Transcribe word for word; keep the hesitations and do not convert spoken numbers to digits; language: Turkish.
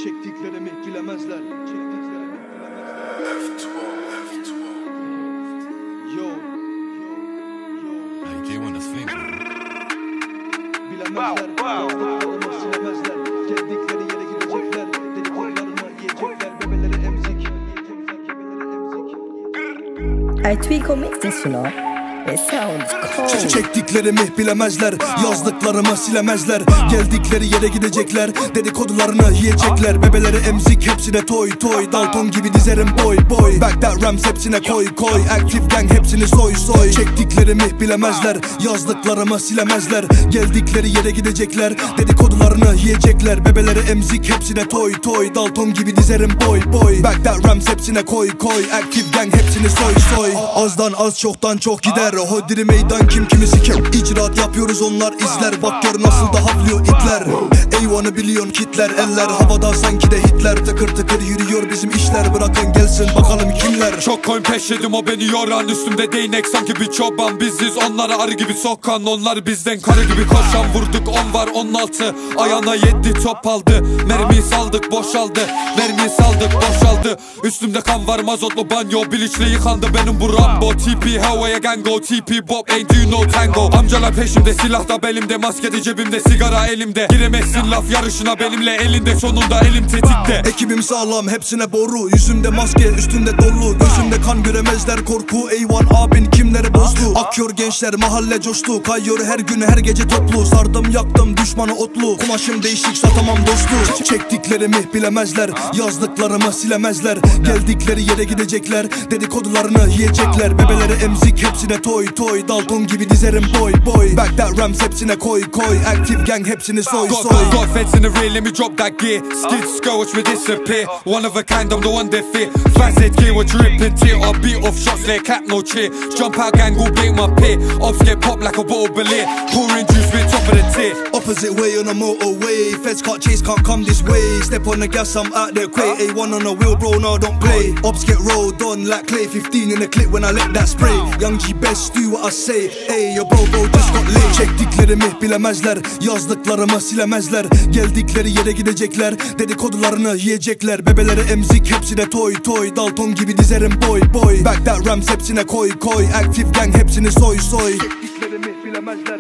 Çektiklerimi bilemezler. Çektiklerimi bilemezler. Yo, Hey, G one, that's thing. bilemezler. Yazdıklarımı silemezler. Geldikleri yere gidecekler. Dedikodularını yiyecekler. Bebeleri emzik. I tweak or mix this, you know. It sounds cold. Çektiklerimi bilemezler, yazdıklarımı silemezler. Geldikleri yere gidecekler, dedikodularını yiyecekler. Bebeleri emzik, hepsine toy toy. Dalton gibi dizerim boy boy. Back that rams hepsine koy koy. Active gang hepsini soy soy. Çektiklerimi bilemezler, yazdıklarımı silemezler. Geldikleri yere gidecekler, dedikodularını yiyecekler. Bebeleri emzik, hepsine toy toy. Dalton gibi dizerim boy boy. Back that rams hepsine koy koy. Active gang hepsini soy soy. Azdan az çoktan çok gider. Hodri meydan kim kimi siker. İcraat yapıyoruz onlar izler. Bak gör nasıl da havlıyor itler. Eyvanı biliyon kitler. Eller havada sanki de Hitler. Tıkır tıkır yürüyor bizim işler. Bırakın gelsin bakalım kimler. Çok koyun peşledim o beni yoran. Üstümde değnek sanki bir çoban. Biziz onlara arı gibi sokan. Onlar bizden karı gibi koşan. Vurduk on var on altı. Ayağına yedi top aldı. Mermiyi saldık boşaldı. Mermiyi saldık boşaldı. Üstümde kan var mazotlu banyo. Bilinçle yıkandı benim bu Rambo. T P havaya gango. T P Bob ain't do you know tango. Amcalar peşimde, silah da belimde. Maskede cebimde, sigara elimde. Giremezsin laf yarışına benimle. Elinde sonunda elim tetikte. Ekibim sağlam hepsine boru. Yüzümde maske üstünde dolu. Gözümde kan göremezler korku. Eyvan abin kimleri bozdu. Akıyor gençler mahalle coştu. Kayıyor her gün her gece toplu. Sardım yaktım düşmanı otlu. Kumaşım değişik satamam dostu. Çektiklerimi bilemezler, yazdıklarımı silemezler. Geldikleri yere gidecekler, dedikodularını yiyecekler. Bebeleri emzik hepsine toy toy. Dalton gibi dizerim boy boy. Back that rams hepsine koy koy. Active gang hepsini soy Got, soy. got, got feds in the rear, let me drop that gear. Skid skull, watch me disappear. One of a kind, I'm the one that fit. Fans head gear, what you ripping tear. I beat off shots, let cap no cheer. Jump out gang, all bait my pit. Ops get popped like a bottle beer. Pouring juice, we're top of the tier. Opposite way on a motorway. Feds can't chase, can't come this way. Step on the gas, I'm out there quick. A one on the wheel, bro, no don't play. Ops get rolled on like clay. Fifteen in the clip when I let that spray. Young G best do what I say. Ey your bro bro just got laid. Çektiklerimi bilemezler, yazdıklarımı silemezler. Geldikleri yere gidecekler, dedikodularını yiyecekler. Bebeleri emzik hepsine toy toy. Dalton gibi dizerim boy boy. Back that rams hepsine koy koy. Active gang hepsini soy soy. Çektiklerimi bilemezler.